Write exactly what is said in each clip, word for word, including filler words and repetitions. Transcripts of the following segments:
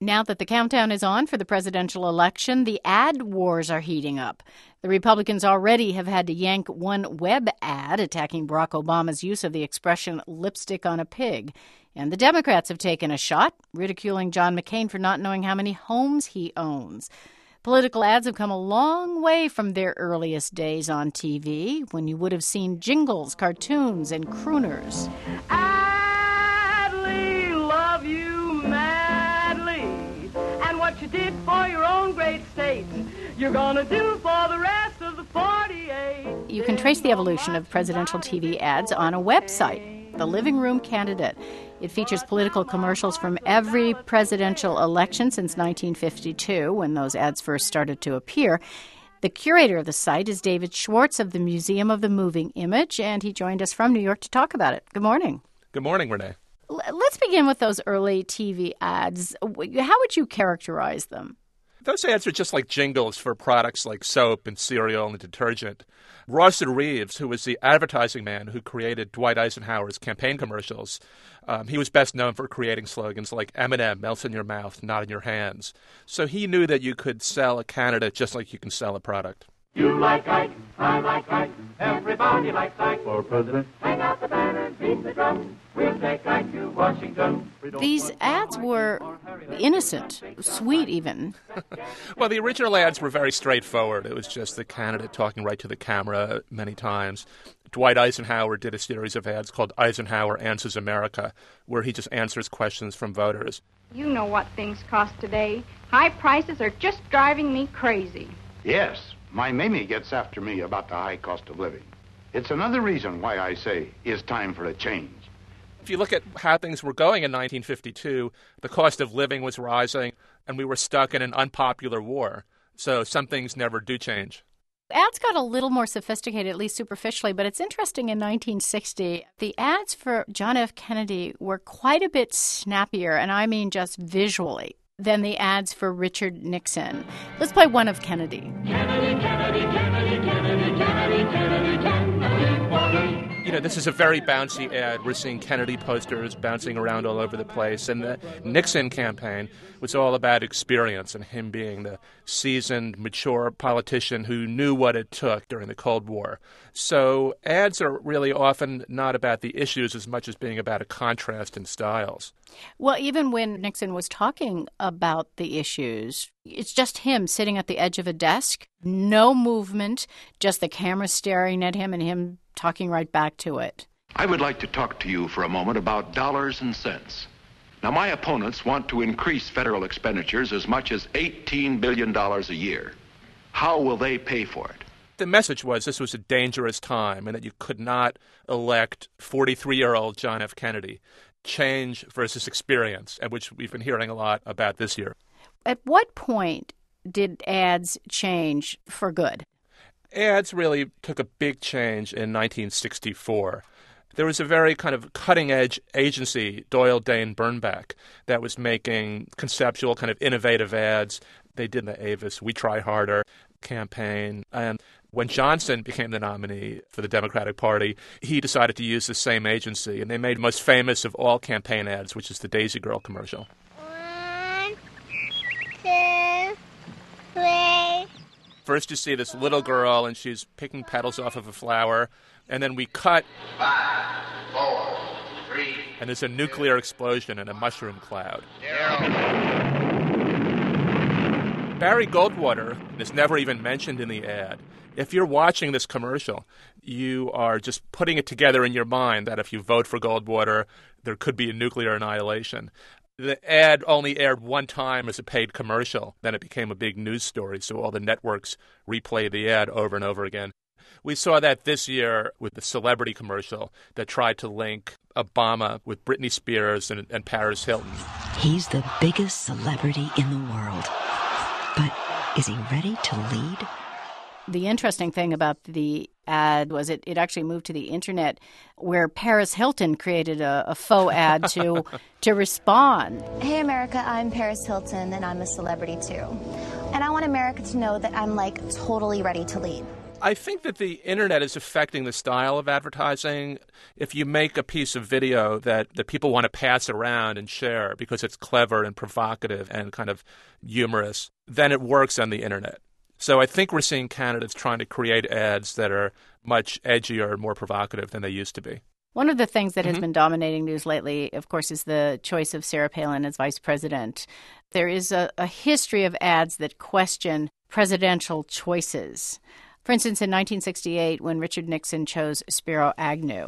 Now that the countdown is on for the presidential election, the ad wars are heating up. The Republicans already have had to yank one web ad attacking Barack Obama's use of the expression lipstick on a pig. And the Democrats have taken a shot, ridiculing John McCain for not knowing how many homes he owns. Political ads have come a long way from their earliest days on T V, when you would have seen jingles, cartoons, and crooners. Adley, love you madly. And what you did for your own great state, you're gonna do for the rest of the forty-eight. You can trace the evolution of presidential T V ads on a website, The Living Room Candidate. It features political commercials from every presidential election since nineteen fifty-two, when those ads first started to appear. The curator of the site is David Schwartz of the Museum of the Moving Image, and he joined us from New York to talk about it. Good morning. Good morning, Renee. L- let's begin with those early T V ads. How would you characterize them? Those ads are just like jingles for products like soap and cereal and detergent. Rawson Reeves, who was the advertising man who created Dwight Eisenhower's campaign commercials, um, he was best known for creating slogans like M and M, melts in your mouth, not in your hands. So he knew that you could sell a candidate just like you can sell a product. You like Ike, I like Ike, everybody likes Ike for president. Hang out the banner, beat the drum, we'll take Ike to Washington. These ads were innocent, sweet even. Well, the original ads were very straightforward. It was just the candidate talking right to the camera many times. Dwight Eisenhower did a series of ads called Eisenhower Answers America, where he just answers questions from voters. You know what things cost today. High prices are just driving me crazy. Yes. My Mamie gets after me about the high cost of living. It's another reason why I say it's time for a change. If you look at how things were going in nineteen fifty-two, the cost of living was rising, and we were stuck in an unpopular war. So some things never do change. Ads got a little more sophisticated, at least superficially, but it's interesting in nineteen sixty, the ads for John F. Kennedy were quite a bit snappier, and I mean just visually, than the ads for Richard Nixon. Let's play one of Kennedy. Kennedy, Kennedy, Kennedy, Kennedy, Kennedy, Kennedy, Kennedy, Kennedy. You know, this is a very bouncy ad. We're seeing Kennedy posters bouncing around all over the place. And the Nixon campaign was all about experience and him being the seasoned, mature politician who knew what it took during the Cold War. So ads are really often not about the issues as much as being about a contrast in styles. Well, even when Nixon was talking about the issues, it's just him sitting at the edge of a desk, no movement, just the camera staring at him and him talking right back to it. I would like to talk to you for a moment about dollars and cents. Now, my opponents want to increase federal expenditures as much as eighteen billion dollars a year. How will they pay for it? The message was this was a dangerous time and that you could not elect forty-three-year-old John F. Kennedy. Change versus experience, which we've been hearing a lot about this year. At what point did ads change for good? Ads really took a big change in nineteen sixty-four. There was a very kind of cutting-edge agency, Doyle Dane Bernbach, that was making conceptual, kind of innovative ads. They did the Avis We Try Harder campaign. And when Johnson became the nominee for the Democratic Party, he decided to use the same agency. And they made the most famous of all campaign ads, which is the Daisy Girl commercial. One, two, three. First you see this little girl, and she's picking petals off of a flower. And then we cut. Five, four, three. And there's a nuclear explosion and a mushroom cloud. Zero. Barry Goldwater is never even mentioned in the ad. If you're watching this commercial, you are just putting it together in your mind that if you vote for Goldwater, there could be a nuclear annihilation. The ad only aired one time as a paid commercial. Then it became a big news story, so all the networks replayed the ad over and over again. We saw that this year with the celebrity commercial that tried to link Obama with Britney Spears and, and Paris Hilton. He's the biggest celebrity in the world. But is he ready to lead? The interesting thing about the ad was it, it actually moved to the internet, where Paris Hilton created a, a faux ad to to respond. Hey, America, I'm Paris Hilton, and I'm a celebrity, too. And I want America to know that I'm, like, totally ready to lead. I think that the internet is affecting the style of advertising. If you make a piece of video that, that people want to pass around and share because it's clever and provocative and kind of humorous, then it works on the internet. So I think we're seeing candidates trying to create ads that are much edgier and more provocative than they used to be. One of the things that has mm-hmm. been dominating news lately, of course, is the choice of Sarah Palin as vice president. There is a, a history of ads that question presidential choices. For instance, in nineteen sixty-eight, when Richard Nixon chose Spiro Agnew.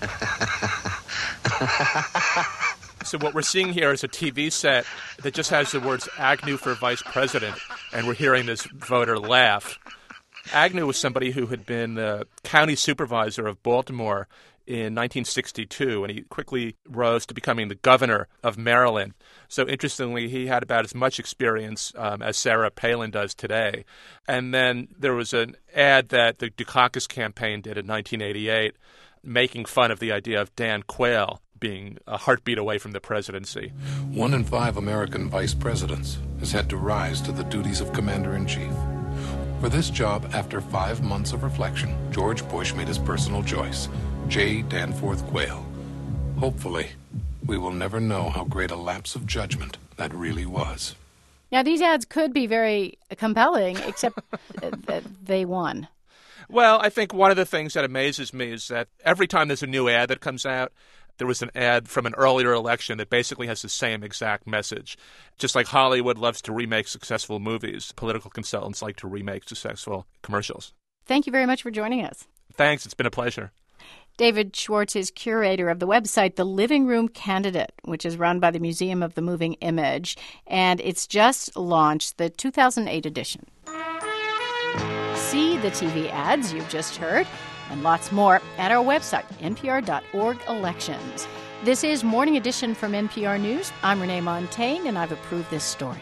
So what we're seeing here is a T V set that just has the words Agnew for vice president, and we're hearing this voter laugh. Agnew was somebody who had been the county supervisor of Baltimore in nineteen sixty-two, and he quickly rose to becoming the governor of Maryland. So interestingly, he had about as much experience um, as Sarah Palin does today. And then there was an ad that the Dukakis campaign did in nineteen eighty-eight, making fun of the idea of Dan Quayle being a heartbeat away from the presidency. One in five American vice presidents has had to rise to the duties of commander-in-chief. For this job, after five months of reflection, George Bush made his personal choice, J. Danforth Quayle. Hopefully, we will never know how great a lapse of judgment that really was. Now, these ads could be very compelling, except that they won. Well, I think one of the things that amazes me is that every time there's a new ad that comes out, there was an ad from an earlier election that basically has the same exact message. Just like Hollywood loves to remake successful movies, political consultants like to remake successful commercials. Thank you very much for joining us. Thanks. It's been a pleasure. David Schwartz is curator of the website The Living Room Candidate, which is run by the Museum of the Moving Image, and it's just launched the two thousand eight edition. See the T V ads you've just heard and lots more at our website, N P R dot org elections. This is Morning Edition from N P R News. I'm Renee Montaigne, and I've approved this story.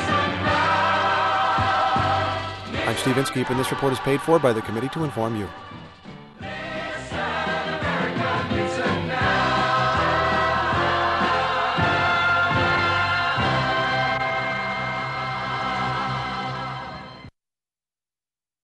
I'm Steve Inskeep, and this report is paid for by the Committee to Inform You.